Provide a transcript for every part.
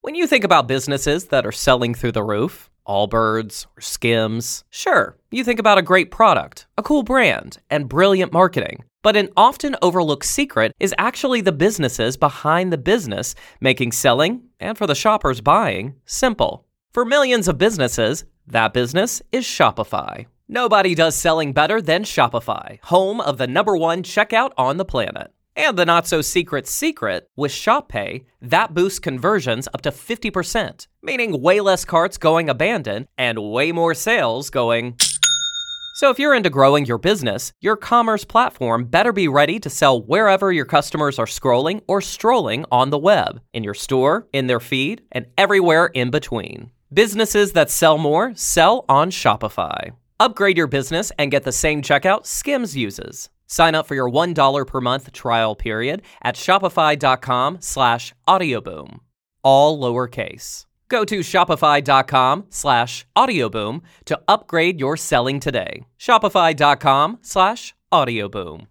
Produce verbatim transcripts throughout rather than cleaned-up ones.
When you think about businesses that are selling through the roof, Allbirds or Skims, sure, you think about a great product, a cool brand, and brilliant marketing. But an often overlooked secret is actually the businesses behind the business, making selling, and for the shoppers buying, simple. For millions of businesses, that business is Shopify. Nobody does selling better than Shopify, home of the number one checkout on the planet. And the not-so-secret secret, with Shop Pay, that boosts conversions up to fifty percent, meaning way less carts going abandoned and way more sales going... So if you're into growing your business, your commerce platform better be ready to sell wherever your customers are scrolling or strolling on the web, in your store, in their feed, and everywhere in between. Businesses that sell more sell on Shopify. Upgrade your business and get the same checkout Skims uses. Sign up for your one dollar per month trial period at shopify.com slash audioboom. All lowercase. Go to shopify.com slash audioboom to upgrade your selling today. Shopify.com slash audioboom.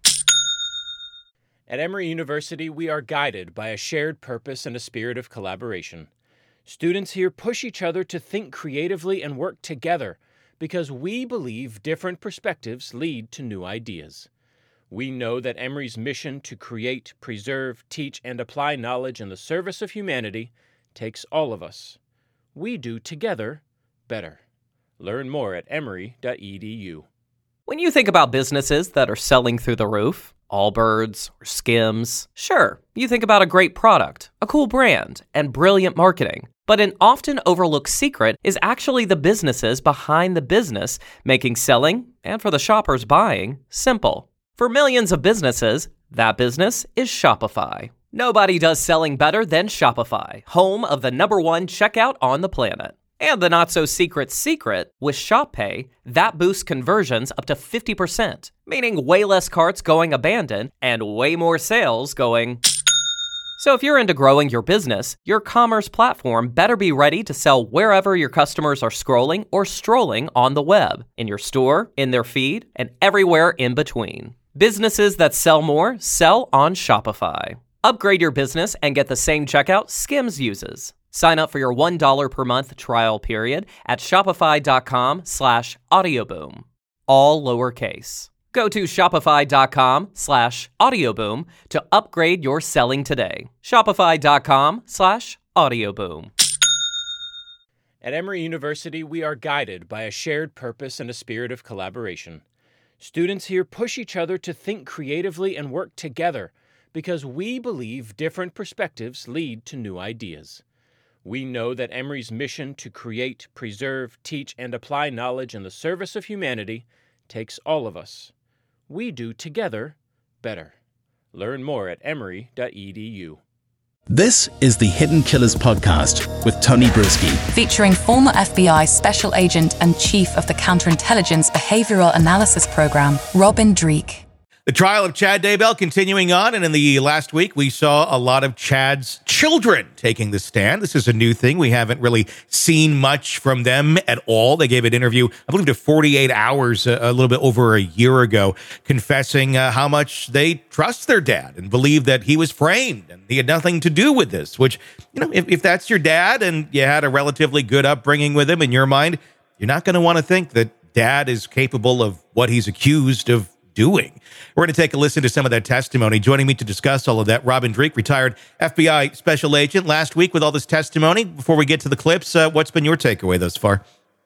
At Emory University, we are guided by a shared purpose and a spirit of collaboration. Students here push each other to think creatively and work together because we believe different perspectives lead to new ideas. We know that Emory's mission to create, preserve, teach, and apply knowledge in the service of humanity takes all of us. We do together better. Learn more at emory dot e d u. When you think about businesses that are selling through the roof, Allbirds or Skims, sure, you think about a great product, a cool brand, and brilliant marketing. But an often overlooked secret is actually the businesses behind the business, making selling, and for the shoppers buying, simple. For millions of businesses, that business is Shopify. Nobody does selling better than Shopify, home of the number one checkout on the planet. And the not-so-secret secret, with Shop Pay, that boosts conversions up to fifty percent, meaning way less carts going abandoned and way more sales going... So if you're into growing your business, your commerce platform better be ready to sell wherever your customers are scrolling or strolling on the web, in your store, in their feed, and everywhere in between. Businesses that sell more sell on Shopify. Upgrade your business and get the same checkout Skims uses. Sign up for your one dollar per month trial period at shopify.com slash audioboom. All lowercase. Go to shopify.com slash audioboom to upgrade your selling today. Shopify.com slash audioboom. At Emory University, we are guided by a shared purpose and a spirit of collaboration. Students here push each other to think creatively and work together because we believe different perspectives lead to new ideas. We know that Emory's mission to create, preserve, teach, and apply knowledge in the service of humanity takes all of us. We do together better. Learn more at emory dot e d u. This is the Hidden Killers podcast with Tony Brueski. Featuring former F B I Special Agent and Chief of the Counterintelligence Behavioral Analysis Program, Robin Dreeke. The trial of Chad Daybell continuing on, and in the last week, we saw a lot of Chad's children taking the stand. This is a new thing. We haven't really seen much from them at all. They gave an interview, I believe, to forty-eight hours, a, a little bit over a year ago, confessing uh, how much they trust their dad and believe that he was framed and he had nothing to do with this, which, you know, if, if that's your dad and you had a relatively good upbringing with him in your mind, you're not going to want to think that dad is capable of what he's accused of doing. We're going to take a listen to some of that testimony. Joining me to discuss all of that, Robin Dreeke, retired F B I Special Agent. Last week with all this testimony, before we get to the clips, uh, what's been your takeaway thus far?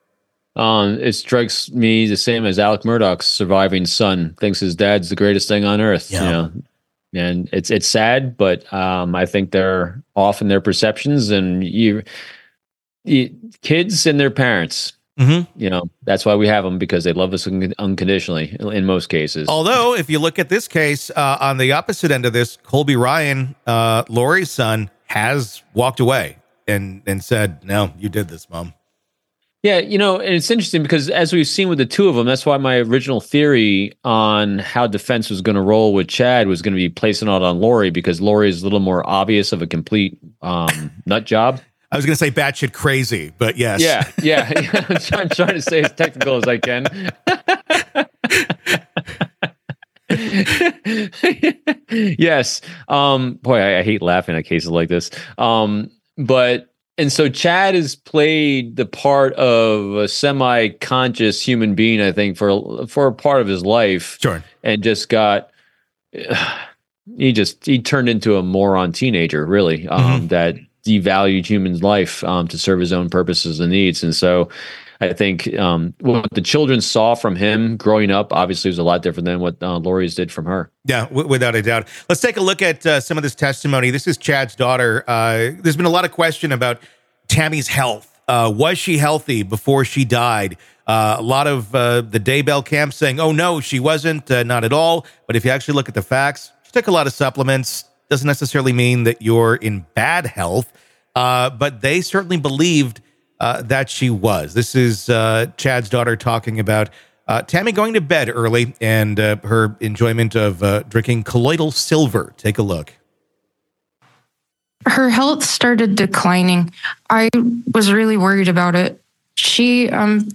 Um, it strikes me the same as Alec Murdaugh's surviving son thinks his dad's the greatest thing on earth. Yeah. You know, and it's it's sad, but um, I think they're off in their perceptions, and you, you kids and their parents. Mm-hmm. You know, that's why we have them, because they love us un- unconditionally in most cases. Although, if you look at this case, uh, on the opposite end of this, Colby Ryan, uh, Lori's son, has walked away and, and said, no, you did this, Mom. Yeah, you know, and it's interesting because as we've seen with the two of them, that's why my original theory on how defense was going to roll with Chad was going to be placing it on Lori, because Lori is a little more obvious of a complete um, nut job. I was going to say batshit crazy, but yes. Yeah, yeah. I'm, trying, I'm trying to say as technical as I can. Yes. Um, boy, I, I hate laughing at cases like this. Um, but And so Chad has played the part of a semi-conscious human being, I think, for for a part of his life. Sure. And just got, he just, he turned into a moron teenager, really, um, mm-hmm. that devalued human life um, to serve his own purposes and needs. And so I think um, what the children saw from him growing up obviously was a lot different than what uh, Lori's did from her. Yeah, w- without a doubt. Let's take a look at uh, some of this testimony. This is Chad's daughter. Uh, there's been a lot of question about Tammy's health. Uh, was she healthy before she died? Uh, a lot of uh, the Daybell camp saying, oh, no, she wasn't, uh, not at all. But if you actually look at the facts, she took a lot of supplements. Doesn't necessarily mean that you're in bad health, uh, but they certainly believed Uh, that she was. This is uh, Chad's daughter talking about uh, Tammy going to bed early and uh, her enjoyment of uh, drinking colloidal silver. Take a look. Her health started declining. I was really worried about it. She, um,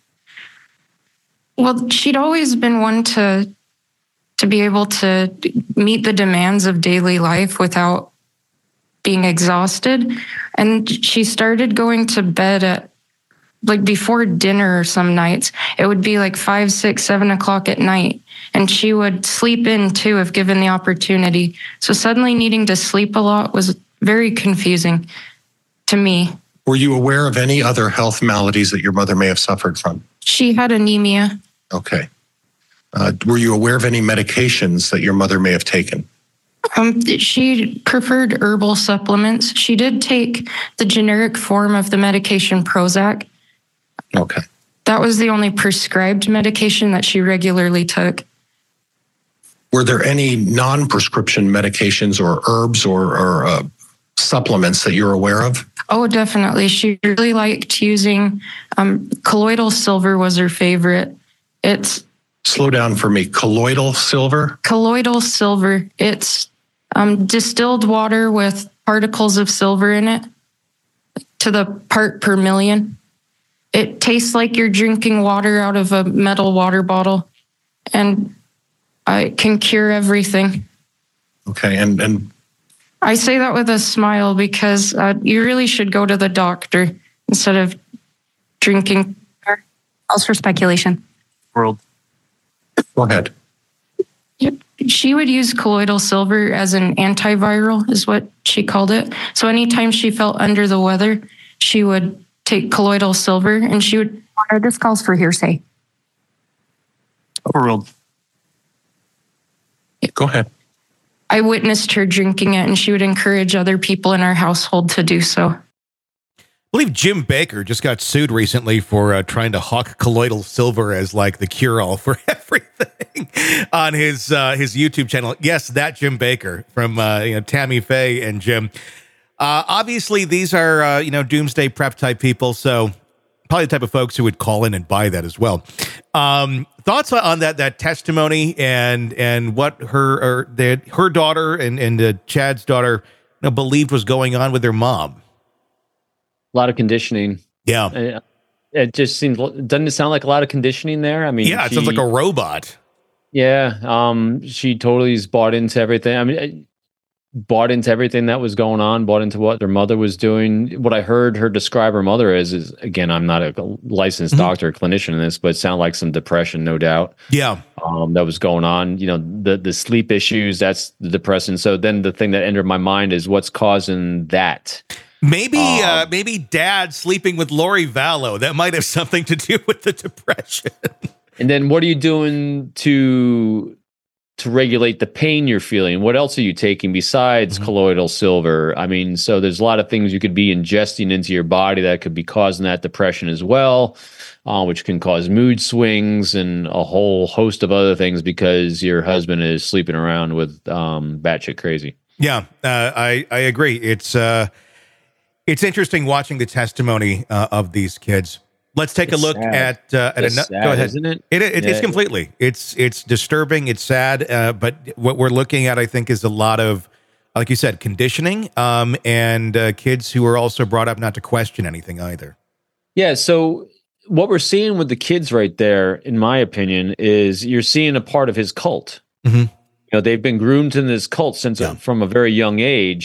well, she'd always been one to to be able to meet the demands of daily life without being exhausted. And she started going to bed at like before dinner some nights. It would be like five, six, seven o'clock at night. And she would sleep in too if given the opportunity. So suddenly needing to sleep a lot was very confusing to me. Were you aware of any other health maladies that your mother may have suffered from? She had anemia. Okay. Uh, were you aware of any medications that your mother may have taken? Um, she preferred herbal supplements. She did take the generic form of the medication Prozac. Okay. That was the only prescribed medication that she regularly took. Were there any non-prescription medications or herbs or, or uh, supplements that you're aware of? Oh, definitely. She really liked using um, colloidal silver was her favorite. It's Slow down for me. Colloidal silver? Colloidal silver. It's um, distilled water with particles of silver in it to the part per million. It tastes like you're drinking water out of a metal water bottle, and uh, it can cure everything. Okay, and and I say that with a smile because uh, you really should go to the doctor instead of drinking. Calls for speculation. World. Go ahead. Yep. She would use colloidal silver as an antiviral, is what she called it. So anytime she felt under the weather, she would take colloidal silver and she would. This calls for hearsay. Overruled. Go ahead. I witnessed her drinking it, and she would encourage other people in our household to do so. I believe Jim Baker just got sued recently for uh, trying to hawk colloidal silver as like the cure-all for everything on his uh, his YouTube channel. Yes, that Jim Baker from uh, you know Tammy Faye and Jim. Uh, obviously, these are uh, you know doomsday prep type people, so probably the type of folks who would call in and buy that as well. Um, thoughts on that that testimony and and what her or the, her daughter and and uh, Chad's daughter you know, believed was going on with their mom. A lot of conditioning. Yeah. It, it just seems, doesn't it sound like a lot of conditioning there? I mean, yeah, it she, sounds like a robot. Yeah. Um, she totally is bought into everything. I mean, bought into everything that was going on, bought into what their mother was doing. What I heard her describe her mother as is, again, I'm not a licensed mm-hmm. doctor or clinician in this, but it sounded like some depression, no doubt. Yeah. Um, that was going on. You know, the, the sleep issues, that's the depression. So then the thing that entered my mind is what's causing that? Maybe um, uh, maybe dad sleeping with Lori Vallow. That might have something to do with the depression. And then what are you doing to to regulate the pain you're feeling? What else are you taking besides mm-hmm. colloidal silver? I mean, so there's a lot of things you could be ingesting into your body that could be causing that depression as well, uh, which can cause mood swings and a whole host of other things because your husband is sleeping around with um, batshit crazy. Yeah, uh, I, I agree. It's... Uh, It's interesting watching the testimony uh, of these kids. Let's take it's a look sad. at uh, at another. Go ahead, Isn't it? It, it yeah. It's completely. It's it's disturbing. It's sad. Uh, but what we're looking at, I think, is a lot of, like you said, conditioning, um, and uh, kids who are also brought up not to question anything either. Yeah. So what we're seeing with the kids right there, in my opinion, is you're seeing a part of his cult. Mm-hmm. You know, they've been groomed in this cult since yeah. a, from a very young age.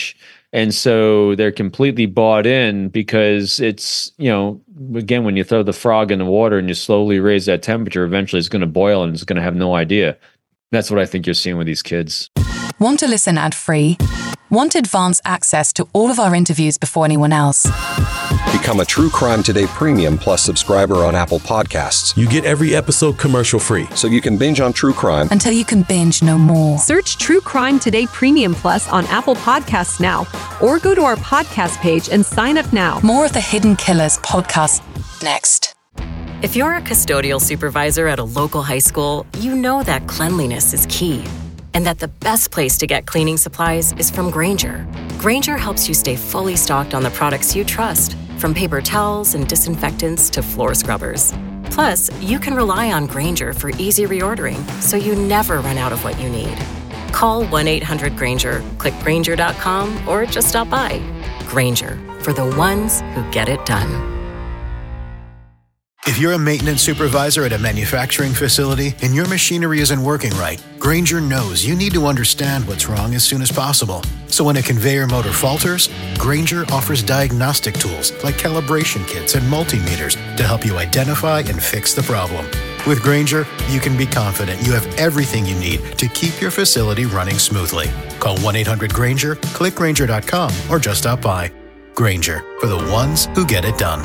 And so they're completely bought in because it's, you know, again, when you throw the frog in the water and you slowly raise that temperature, eventually it's going to boil and it's going to have no idea. That's what I think you're seeing with these kids. Want to listen ad-free? Want advanced access to all of our interviews before anyone else? Become a True Crime Today Premium Plus subscriber on Apple Podcasts. You get every episode commercial-free, so you can binge on true crime until you can binge no more. Search True Crime Today Premium Plus on Apple Podcasts now, or go to our podcast page and sign up now. More of the Hidden Killers podcast next. If you're a custodial supervisor at a local high school, you know that cleanliness is key, and that the best place to get cleaning supplies is from Grainger. Grainger helps you stay fully stocked on the products you trust, from paper towels and disinfectants to floor scrubbers. Plus, you can rely on Grainger for easy reordering, so you never run out of what you need. Call one eight hundred Grainger, click Grainger dot com, or just stop by. Grainger, for the ones who get it done. If you're a maintenance supervisor at a manufacturing facility and your machinery isn't working right, Grainger knows you need to understand what's wrong as soon as possible. So when a conveyor motor falters, Grainger offers diagnostic tools like calibration kits and multimeters to help you identify and fix the problem. With Grainger, you can be confident you have everything you need to keep your facility running smoothly. Call one eight hundred Grainger, click Grainger dot com, or just stop by. Grainger, for the ones who get it done.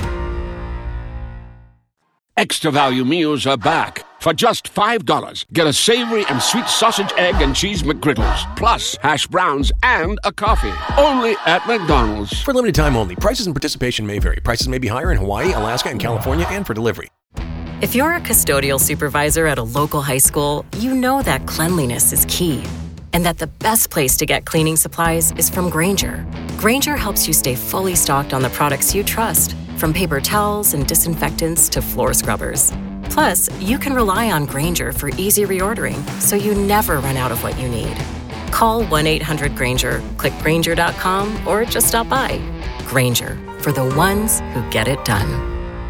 Extra value meals are back. For just five dollars, get a savory and sweet sausage, egg, and cheese McGriddles, plus hash browns and a coffee. Only at McDonald's. For limited time only. Prices and participation may vary. Prices may be higher in Hawaii, Alaska, and California, and for delivery. If you're a custodial supervisor at a local high school, you know that cleanliness is key, and that the best place to get cleaning supplies is from Grainger. Grainger helps you stay fully stocked on the products you trust, from paper towels and disinfectants to floor scrubbers. Plus, you can rely on Grainger for easy reordering, so you never run out of what you need. Call one eight hundred Grainger, click Grainger dot com, or just stop by. Grainger, for the ones who get it done.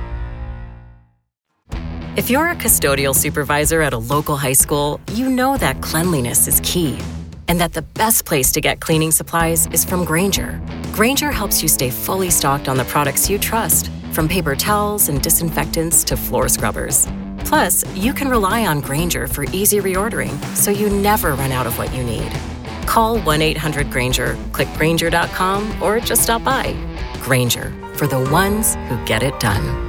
If you're a custodial supervisor at a local high school, you know that cleanliness is key, and that the best place to get cleaning supplies is from Grainger. Grainger helps you stay fully stocked on the products you trust, from paper towels and disinfectants to floor scrubbers. Plus, you can rely on Grainger for easy reordering, so you never run out of what you need. Call one eight hundred Grainger, click Grainger dot com, or just stop by. Grainger, for the ones who get it done.